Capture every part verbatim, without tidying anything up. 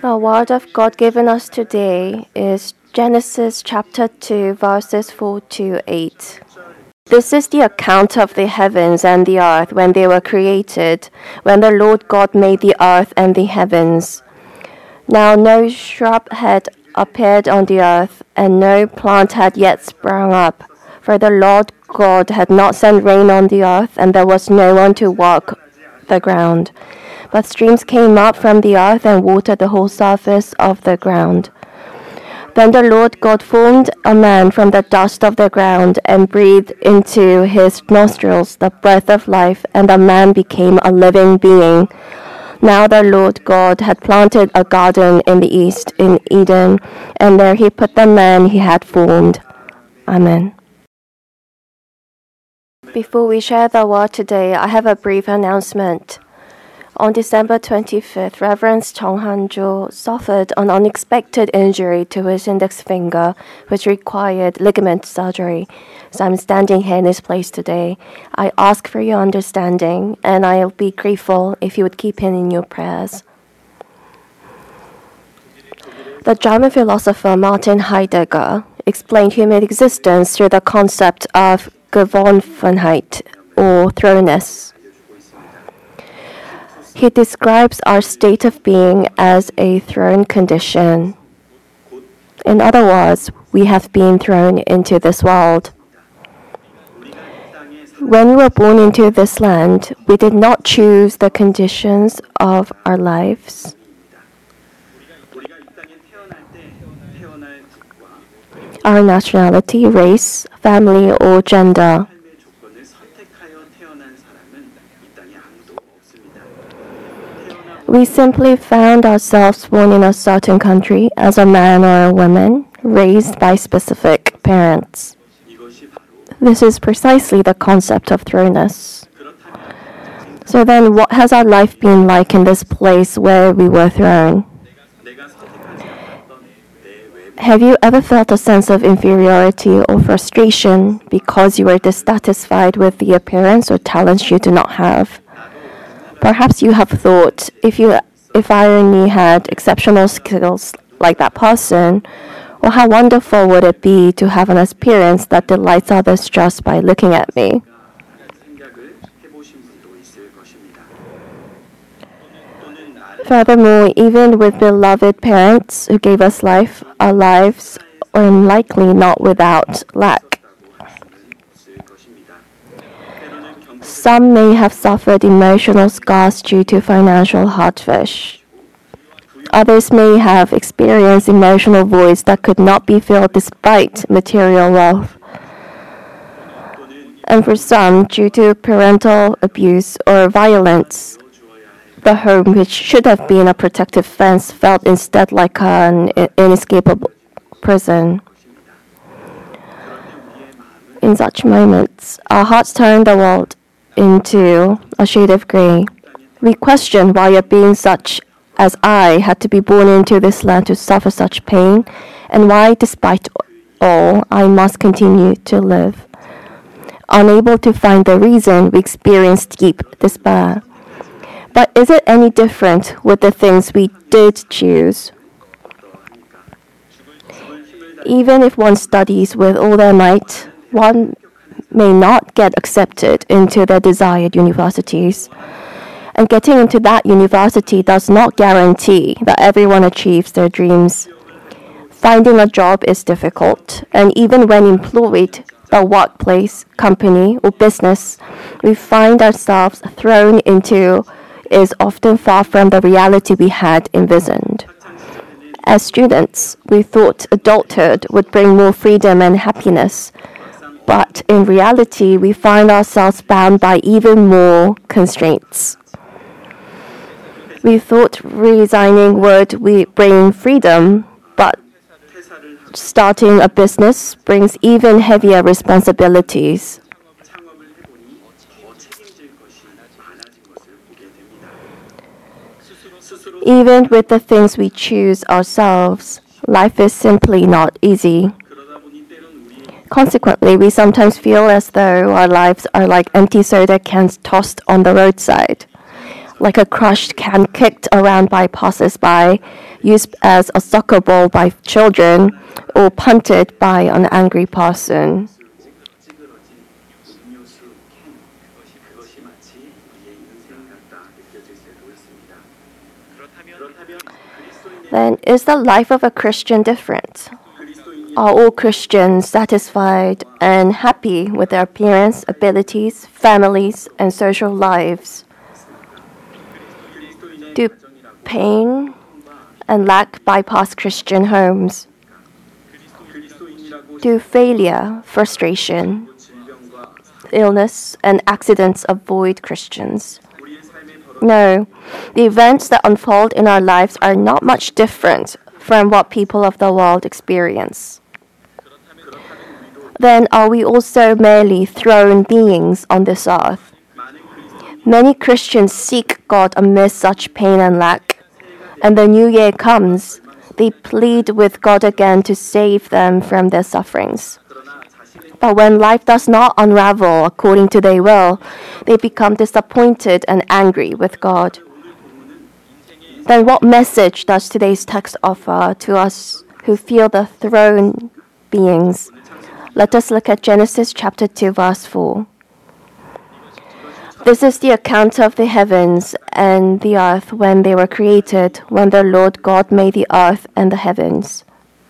The word of God given us today is Genesis chapter two, verses four to eight. This is the account of the heavens and the earth when they were created, when the Lord God made the earth and the heavens. Now no shrub had appeared on the earth, and no plant had yet sprung up, for the Lord God had not sent rain on the earth, and there was no one to work the ground. But streams came up from the earth and watered the whole surface of the ground. Then the Lord God formed a man from the dust of the ground and breathed into his nostrils the breath of life, and the man became a living being. Now the Lord God had planted a garden in the east in Eden, and there he put the man he had formed. Amen. Before we share the word today, I have a brief announcement. On December twenty-fifth, Reverend Chong Han-jo suffered an unexpected injury to his index finger, which required ligament surgery. So I'm standing here in his place today. I ask for your understanding, and I'll be grateful if you would keep him in your prayers. The German philosopher Martin Heidegger explained human existence through the concept of Gewohnheit, or thrownness. He describes our state of being as a thrown condition. In other words, we have been thrown into this world. When we were born into this land, we did not choose the conditions of our lives. Our nationality, race, family, or gender. We simply found ourselves born in a certain country as a man or a woman, raised by specific parents. This is precisely the concept of thrownness. So then, what has our life been like in this place where we were thrown? Have you ever felt a sense of inferiority or frustration because you were dissatisfied with the appearance or talents you do not have? Perhaps you have thought, if you, if I only had exceptional skills like that person, well, how wonderful would it be to have an appearance that delights others just by looking at me? Furthermore, even with beloved parents who gave us life, our lives are likely not without lack. Some may have suffered emotional scars due to financial hardship. Others may have experienced emotional voids that could not be filled despite material wealth. And for some, due to parental abuse or violence, the home, which should have been a protective fence, felt instead like an inescapable prison. In such moments, our hearts turn the world into a shade of gray. We question why a being such as I had to be born into this land to suffer such pain, and why, despite all, I must continue to live. Unable to find the reason, we experience deep despair. But is it any different with the things we did choose? Even if one studies with all their might, one may not get accepted into the desired universities. And getting into that university does not guarantee that everyone achieves their dreams. Finding a job is difficult, and even when employed, the workplace, company, or business we find ourselves thrown into is often far from the reality we had envisioned. As students, we thought adulthood would bring more freedom and happiness, but in reality, we find ourselves bound by even more constraints. We thought resigning would we bring freedom, but starting a business brings even heavier responsibilities. Even with the things we choose ourselves, life is simply not easy. Consequently, we sometimes feel as though our lives are like empty soda cans tossed on the roadside. like a crushed can kicked around by passers-by, used as a soccer ball by children, or punted by an angry person. Then, is the life of a Christian different? Are all Christians satisfied and happy with their appearance, abilities, families, and social lives? Do pain and lack bypass Christian homes? Do failure, frustration, illness, and accidents avoid Christians? No, the events that unfold in our lives are not much different from what people of the world experience. Then are we also merely thrown beings on this earth? Many Christians seek God amidst such pain and lack, and the new year comes, they plead with God again to save them from their sufferings. But when life does not unravel according to their will, they become disappointed and angry with God. Then what message does today's text offer to us who feel the thrown beings? Let us look at Genesis chapter two, verse four. This is the account of the heavens and the earth when they were created, when the Lord God made the earth and the heavens.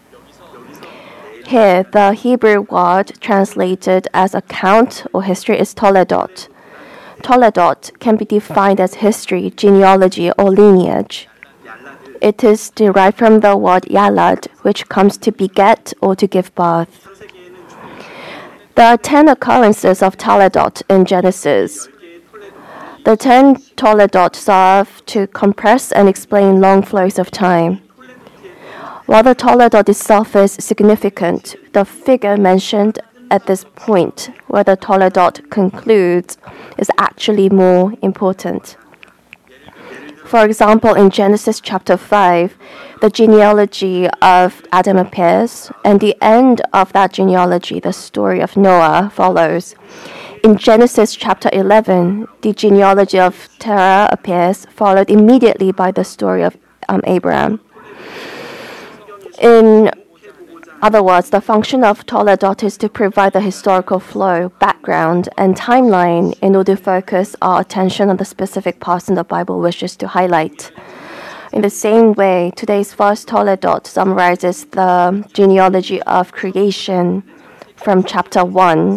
Here, the Hebrew word translated as account or history is toledot. Toledot can be defined as history, genealogy, or lineage. It is derived from the word yalad, which comes to beget or to give birth. There are ten occurrences of toledot in Genesis. The ten toledot serve to compress and explain long flows of time. While the toledot itself is significant, the figure mentioned at this point, where the toledot concludes, is actually more important. For example, in Genesis chapter five, the genealogy of Adam appears, and the end of that genealogy, the story of Noah, follows. In Genesis chapter eleven, the genealogy of Terah appears, followed immediately by the story of um, Abraham. In other words, the function of toledot is to provide the historical flow, background, and timeline in order to focus our attention on the specific parts in the Bible wishes to highlight. In the same way, today's first toledot summarizes the genealogy of creation from chapter one,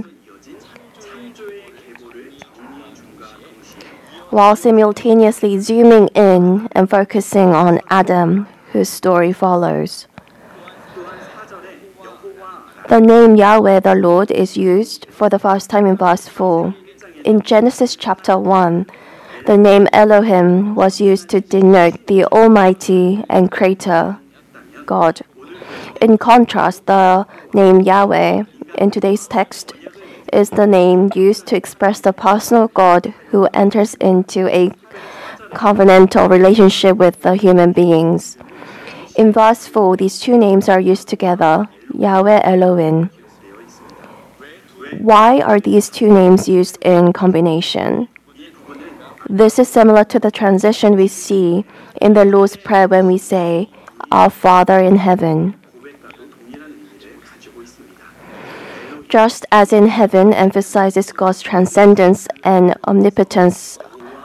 while simultaneously zooming in and focusing on Adam, whose story follows. The name Yahweh, the Lord, is used for the first time in verse four. In Genesis chapter one, the name Elohim was used to denote the Almighty and Creator, God. In contrast, the name Yahweh in today's text is the name used to express the personal God who enters into a covenantal relationship with the human beings. In verse four, these two names are used together, Yahweh Elohim. Why are these two names used in combination? This is similar to the transition we see in the Lord's Prayer when we say, Our Father in heaven. Just as in heaven emphasizes God's transcendence and omnipotence,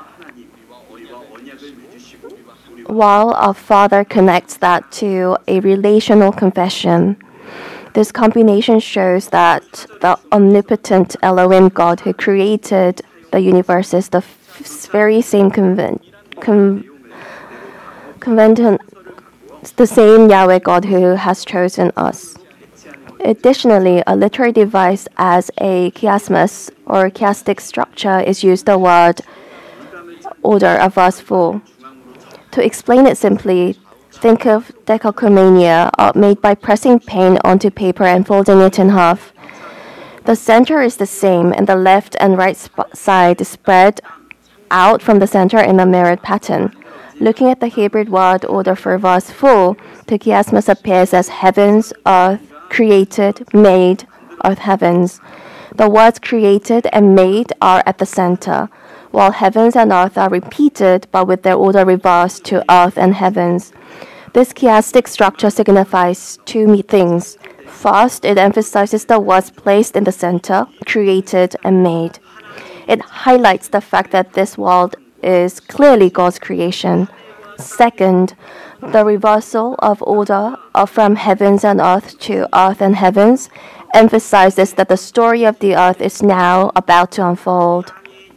while our Father connects that to a relational confession. This combination shows that the omnipotent Elohim God who created the universe is the f- very same convent, con, conventant, the same Yahweh God who has chosen us. Additionally, a literary device as a chiasmus or chiastic structure is used the word order of verse four. To explain it simply, think of decalcomania, art made by pressing paint onto paper and folding it in half. The center is the same, and the left and right sp- side is spread out from the center in a mirrored pattern. Looking at the Hebrew word order for verse four, the chiasmus appears as heavens, earth, created, made, earth, heavens. The words created and made are at the center, while heavens and earth are repeated but with their order reversed to earth and heavens. This chiastic structure signifies two things. First, it emphasizes the words placed in the center, created and made. It highlights the fact that this world is clearly God's creation. Second, the reversal of order from heavens and earth to earth and heavens emphasizes that the story of the earth is now about to unfold.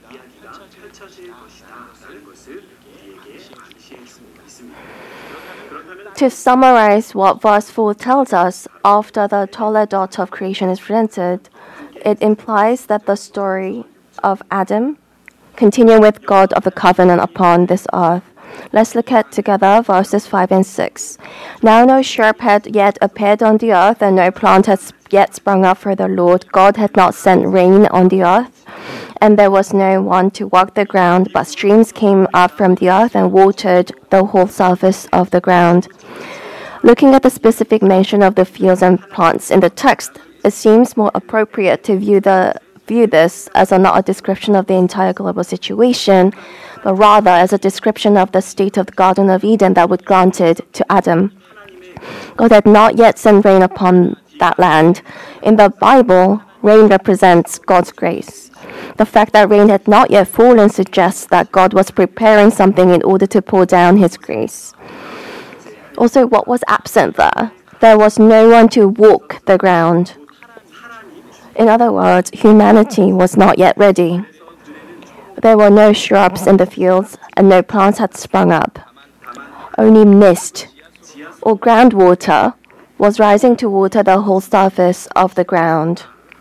To summarize what verse four tells us, after the Toledot of creation is presented, it implies that the story of Adam, continuing with God of the covenant upon this earth. Let's look at together verses five and six. Now no shrub had yet appeared on the earth, and no plant had yet sprung up, for the Lord God had not sent rain on the earth, and there was no one to work the ground, but streams came up from the earth and watered the whole surface of the ground. Looking at the specific mention of the fields and plants in the text, it seems more appropriate to view the view this as a, not a description of the entire global situation, but rather as a description of the state of the Garden of Eden that was granted to Adam. God had not yet sent rain upon that land. In the Bible, rain represents God's grace. The fact that rain had not yet fallen suggests that God was preparing something in order to pour down His grace. Also, what was absent there? There was no one to walk the ground. In other words, humanity was not yet ready. There were no shrubs in the fields, and no plants had sprung up. Only mist, or groundwater, was rising to water the whole surface of the ground.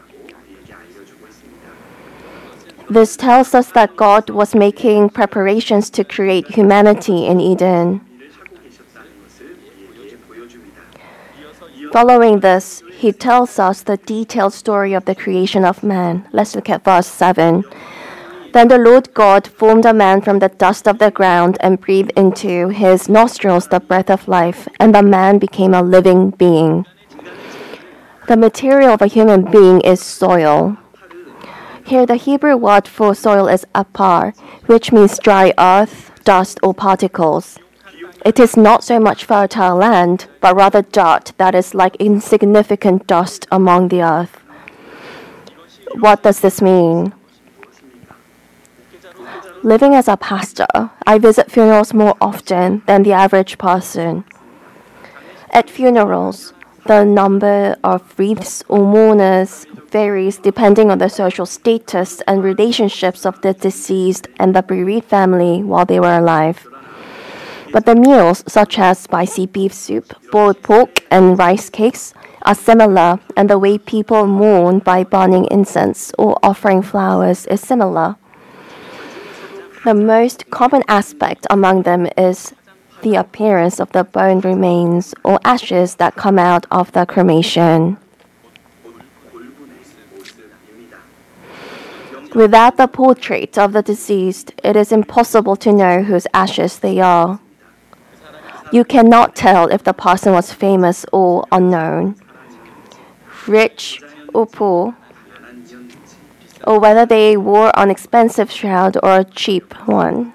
This tells us that God was making preparations to create humanity in Eden. Following this, he tells us the detailed story of the creation of man. Let's look at verse seven. Then the Lord God formed a man from the dust of the ground and breathed into his nostrils the breath of life, and the man became a living being. The material of a human being is soil. Here, the Hebrew word for soil is apar, which means dry earth, dust, or particles. It is not so much fertile land, but rather dirt that is like insignificant dust among the earth. What does this mean? Living as a pastor, I visit funerals more often than the average person. At funerals, the number of wreaths or mourners varies depending on the social status and relationships of the deceased and the bereaved family while they were alive. But the meals, such as spicy beef soup, boiled pork, and rice cakes, are similar, and the way people mourn by burning incense or offering flowers is similar. The most common aspect among them is the appearance of the bone remains or ashes that come out of the cremation. Without the portrait of the deceased, it is impossible to know whose ashes they are. You cannot tell if the person was famous or unknown, rich or poor, or whether they wore an expensive shroud or a cheap one.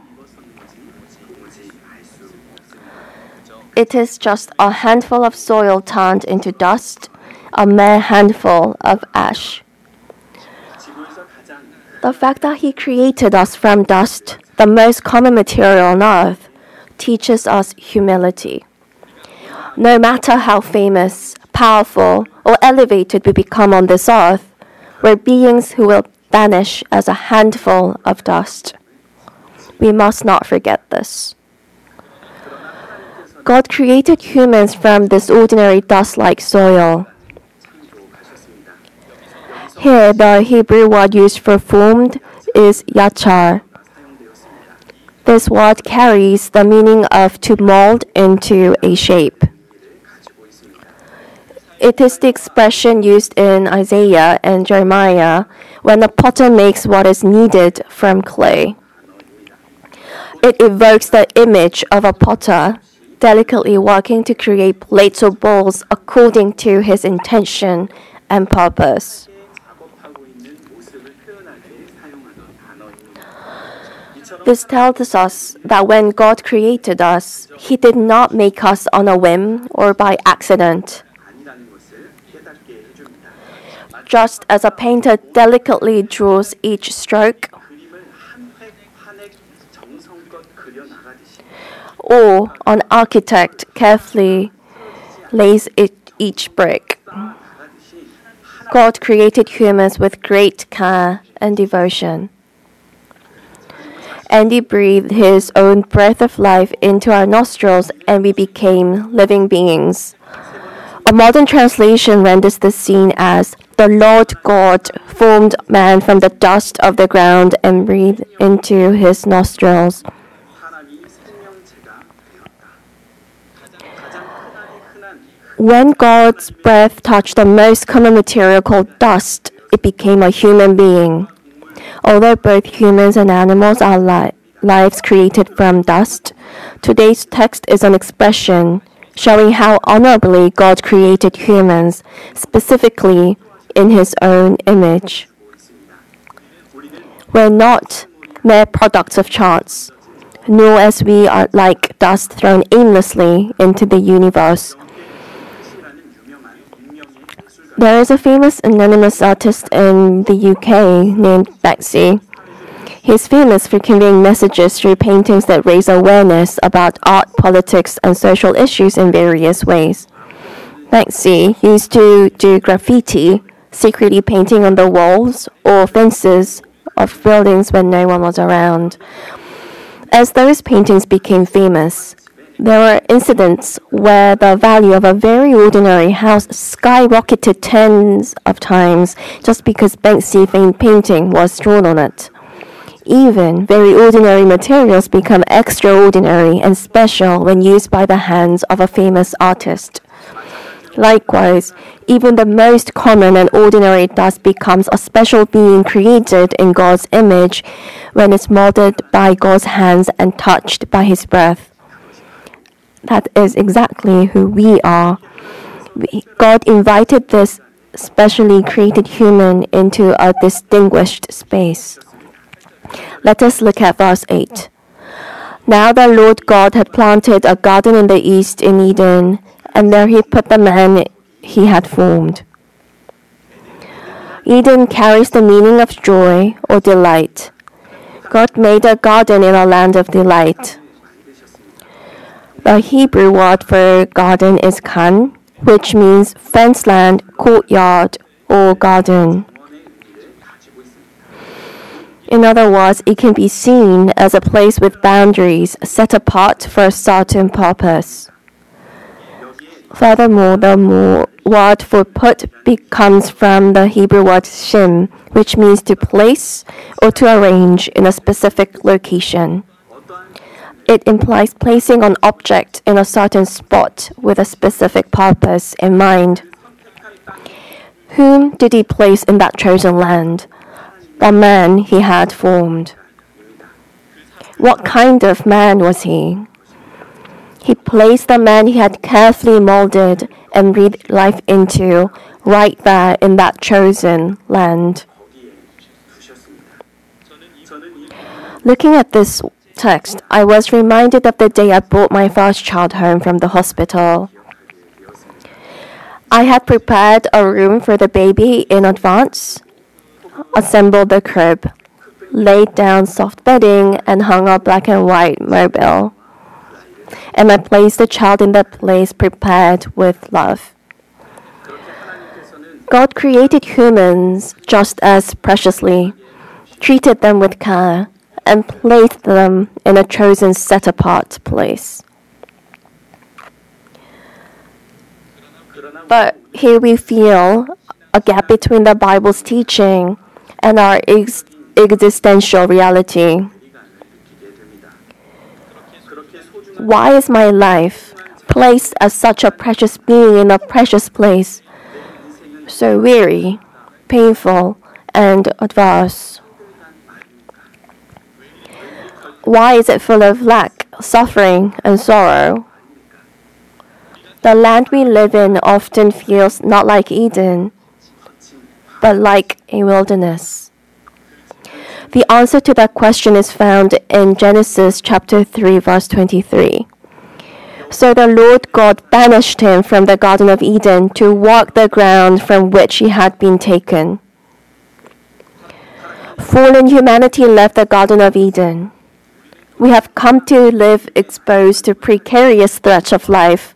It is just a handful of soil turned into dust, a mere handful of ash. The fact that He created us from dust, the most common material on earth, teaches us humility. No matter how famous, powerful, or elevated we become on this earth, we're beings who will vanish as a handful of dust. We must not forget this. God created humans from this ordinary dust-like soil. Here, the Hebrew word used for formed is yachar. This word carries the meaning of to mold into a shape. It is the expression used in Isaiah and Jeremiah when a potter makes what is needed from clay. It evokes the image of a potter delicately working to create plates or bowls according to his intention and purpose. This tells us that when God created us, He did not make us on a whim or by accident. Just as a painter delicately draws each stroke, or an architect carefully lays it, each brick, God created humans with great care and devotion. And He breathed His own breath of life into our nostrils, and we became living beings. A modern translation renders the scene as, "The Lord God formed man from the dust of the ground and breathed into his nostrils." When God's breath touched the most common material called dust, it became a human being. Although both humans and animals are li- lives created from dust, today's text is an expression showing how honorably God created humans, specifically in His own image. We're not mere products of chance, nor as we are like dust thrown aimlessly into the universe. There is a famous anonymous artist in the U K named Banksy. He's famous for conveying messages through paintings that raise awareness about art, politics, and social issues in various ways. Banksy used to do graffiti, secretly painting on the walls or fences of buildings when no one was around. As those paintings became famous, there were incidents where the value of a very ordinary house skyrocketed tens of times just because Banksy painting was drawn on it. Even very ordinary materials become extraordinary and special when used by the hands of a famous artist. Likewise, even the most common and ordinary dust becomes a special being created in God's image when it's molded by God's hands and touched by His breath. That is exactly who we are. We, God invited this specially created human into a distinguished space. Let us look at verse eight. Now the Lord God had planted a garden in the east in Eden, and there He put the man He had formed. Eden carries the meaning of joy or delight. God made a garden in a land of delight. The Hebrew word for garden is kan, which means fenced land, courtyard, or garden. In other words, it can be seen as a place with boundaries set apart for a certain purpose. Furthermore, the word for put comes from the Hebrew word shim, which means to place or to arrange in a specific location. It implies placing an object in a certain spot with a specific purpose in mind. Whom did He place in that chosen land? The man He had formed. What kind of man was he? He placed the man He had carefully molded and breathed life into right there in that chosen land. Looking at this text, I was reminded of the day I brought my first child home from the hospital. I had prepared a room for the baby in advance, assembled the crib, laid down soft bedding, and hung a black and white mobile. And I placed the child in the place prepared with love. God created humans just as preciously, treated them with care, and placed them in a chosen set-apart place. But here we feel a gap between the Bible's teaching and our ex- existential reality. Why is my life, placed as such a precious being in a precious place, so weary, painful, and adverse? Why is it full of lack, suffering, and sorrow? The land we live in often feels not like Eden, but like a wilderness. The answer to that question is found in Genesis chapter three, verse twenty-three. So the Lord God banished him from the Garden of Eden to walk the ground from which he had been taken. Fallen humanity left the Garden of Eden. We have come to live exposed to precarious threats of life,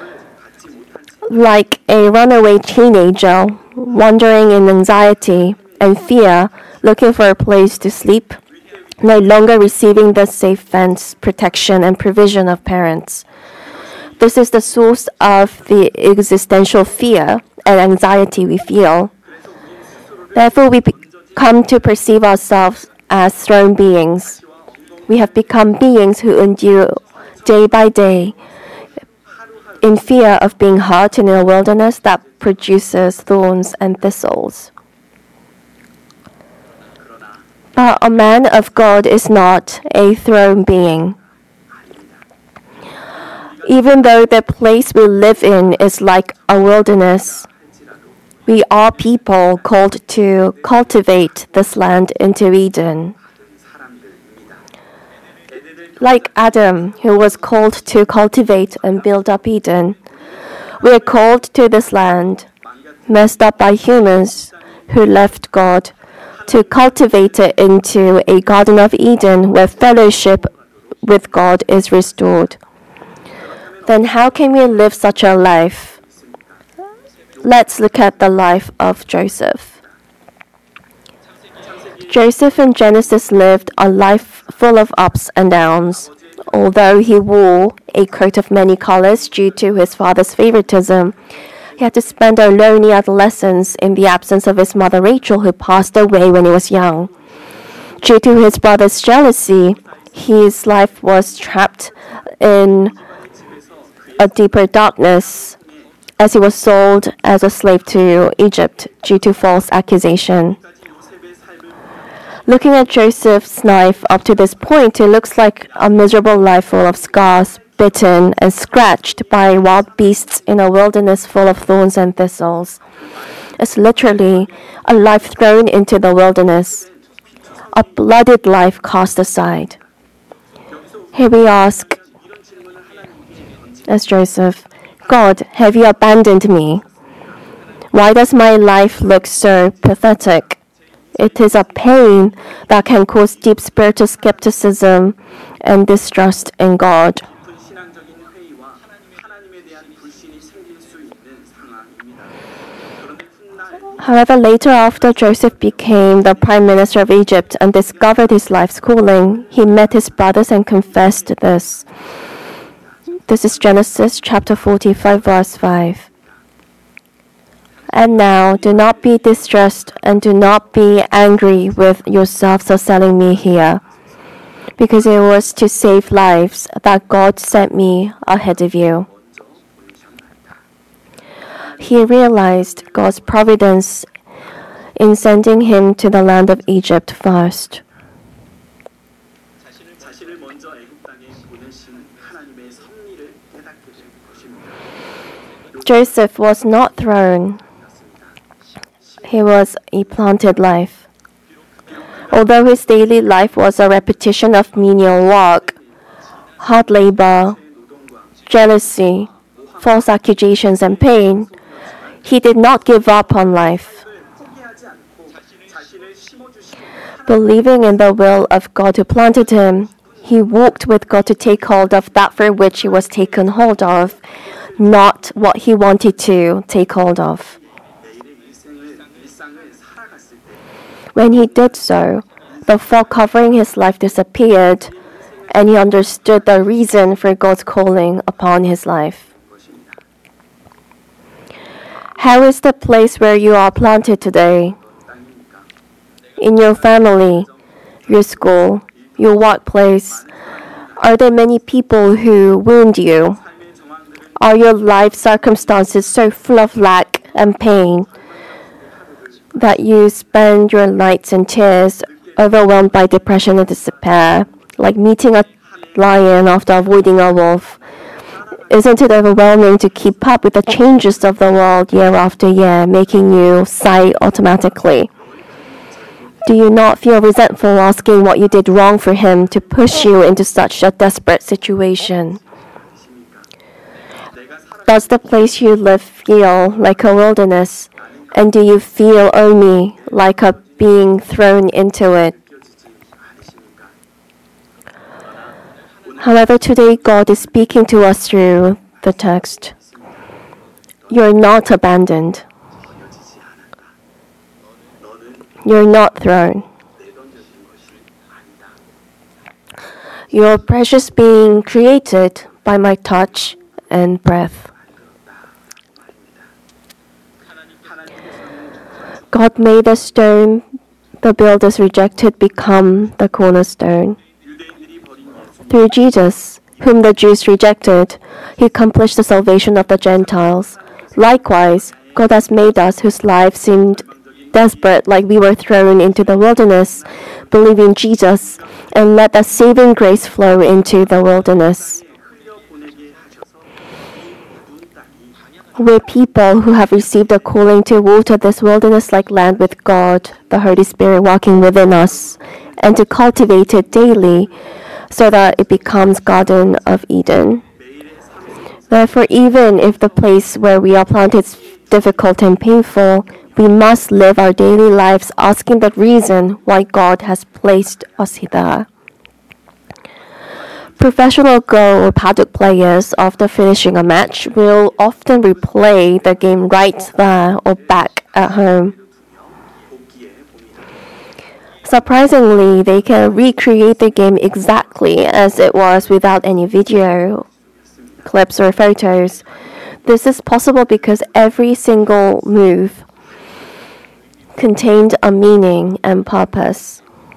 like a runaway teenager wandering in anxiety and fear, looking for a place to sleep, no longer receiving the safe fence, protection, and provision of parents. This is the source of the existential fear and anxiety we feel. Therefore, we come to perceive ourselves as thrown beings. We have become beings who endure day by day in fear of being hurt in a wilderness that produces thorns and thistles. But a man of God is not a thrown being. Even though the place we live in is like a wilderness, we are people called to cultivate this land into Eden. Like Adam, who was called to cultivate and build up Eden, we are called to this land, messed up by humans who left God, to cultivate it into a Garden of Eden where fellowship with God is restored. Then how can we live such a life? Let's look at the life of Joseph. Joseph in Genesis lived a life full of ups and downs. Although he wore a coat of many colors due to his father's favoritism, he had to spend a lonely adolescence in the absence of his mother Rachel, who passed away when he was young. Due to his brother's jealousy, his life was trapped in a deeper darkness as he was sold as a slave to Egypt due to false accusation. Looking at Joseph's life up to this point, it looks like a miserable life full of scars, bitten and scratched by wild beasts in a wilderness full of thorns and thistles. It's literally a life thrown into the wilderness, a blooded life cast aside. Here we ask, as Joseph, God, have you abandoned me? Why does my life look so pathetic? It is a pain that can cause deep spiritual skepticism and distrust in God. However, later after Joseph became the prime minister of Egypt and discovered his life's calling, he met his brothers and confessed this. This is Genesis chapter forty-five, verse five. And now, do not be distressed and do not be angry with yourselves for selling me here, because it was to save lives that God sent me ahead of you. He realized God's providence in sending him to the land of Egypt first. Joseph was not thrown. He was a planted life. Although his daily life was a repetition of menial work, hard labor, jealousy, false accusations, and pain, he did not give up on life. Believing in the will of God who planted him, he walked with God to take hold of that for which he was taken hold of, not what he wanted to take hold of. When he did so, the fog covering his life disappeared, and he understood the reason for God's calling upon his life. How is the place where you are planted today? In your family, your school, your workplace, are there many people who wound you? Are your life circumstances so full of lack and pain that you spend your nights in tears, overwhelmed by depression and despair, like meeting a lion after avoiding a wolf? Isn't it overwhelming to keep up with the changes of the world year after year, making you sigh automatically? Do you not feel resentful asking what you did wrong for him to push you into such a desperate situation? Does the place you live feel like a wilderness, and do you feel only like a being thrown into it? However, today God is speaking to us through the text. You're not abandoned. You're not thrown. You're a precious being created by my touch and breath. God made the stone the builders rejected become the cornerstone. Through Jesus, whom the Jews rejected, he accomplished the salvation of the Gentiles. Likewise, God has made us whose lives seemed desperate, like we were thrown into the wilderness, believe in Jesus, and let that saving grace flow into the wilderness. We're people who have received a calling to water this wilderness-like land with God, the Holy Spirit walking within us, and to cultivate it daily so that it becomes Garden of Eden. Therefore, even if the place where we are planted is difficult and painful, we must live our daily lives asking the reason why God has placed us there. Professional go or paddock players, after finishing a match, will often replay the game right there or back at home. Surprisingly, they can recreate the game exactly as it was without any video clips or photos. This is possible because every single move contained a meaning and purpose.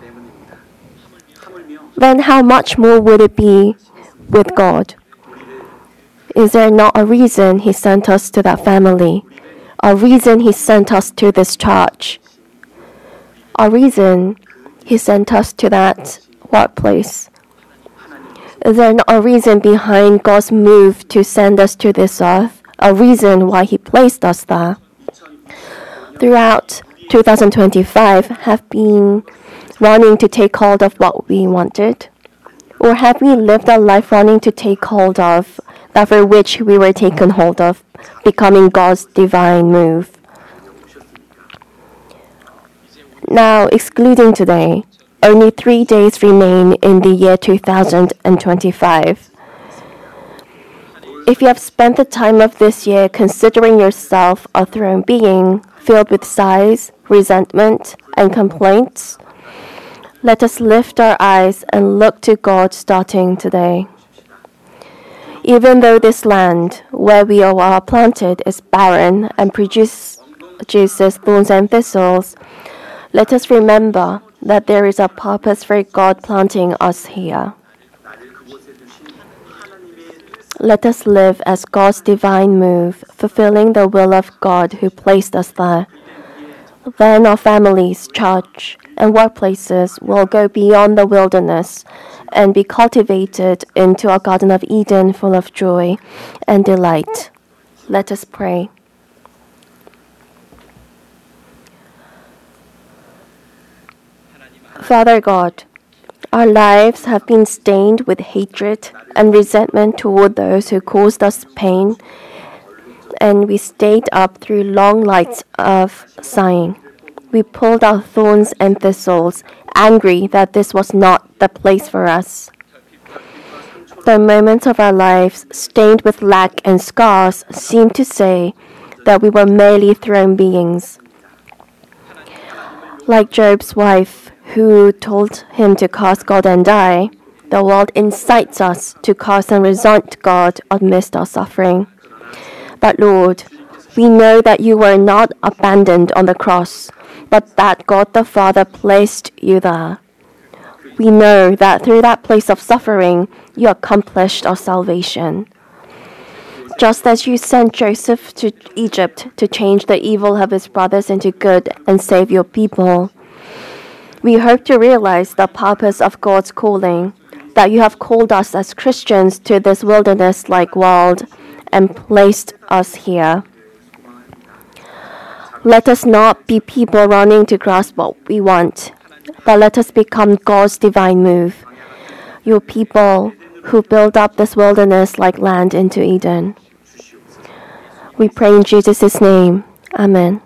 Then how much more would it be with God? Is there not a reason he sent us to that family? A reason he sent us to this church? A reason he sent us to that workplace? Is there not a reason behind God's move to send us to this earth? A reason why he placed us there? Throughout two thousand twenty-five, have been running to take hold of what we wanted? Or have we lived our life running to take hold of that for which we were taken hold of, becoming God's divine move? Now, excluding today, only three days remain in the year two thousand twenty-five. If you have spent the time of this year considering yourself a thrown being, filled with sighs, resentment, and complaints, let us lift our eyes and look to God starting today. Even though this land where we are planted is barren and produces thorns and thistles, let us remember that there is a purpose for God planting us here. Let us live as God's divine move, fulfilling the will of God who placed us there. Then our families, church, and workplaces will go beyond the wilderness and be cultivated into a Garden of Eden full of joy and delight. Let us pray. Father God, our lives have been stained with hatred and resentment toward those who caused us pain, and we stayed up through long nights of sighing. We pulled out thorns and thistles, angry that this was not the place for us. The moments of our lives, stained with lack and scars, seemed to say that we were merely thrown beings. Like Job's wife, who told him to curse God and die, the world incites us to curse and resent God amidst our suffering. But Lord, we know that you were not abandoned on the cross, but that God the Father placed you there. We know that through that place of suffering, you accomplished our salvation. Just as you sent Joseph to Egypt to change the evil of his brothers into good and save your people, we hope to realize the purpose of God's calling, that you have called us as Christians to this wilderness-like world and placed us here. Let us not be people running to grasp what we want, but let us become God's divine move, your people who build up this wilderness like land into Eden. We pray in Jesus' name. Amen.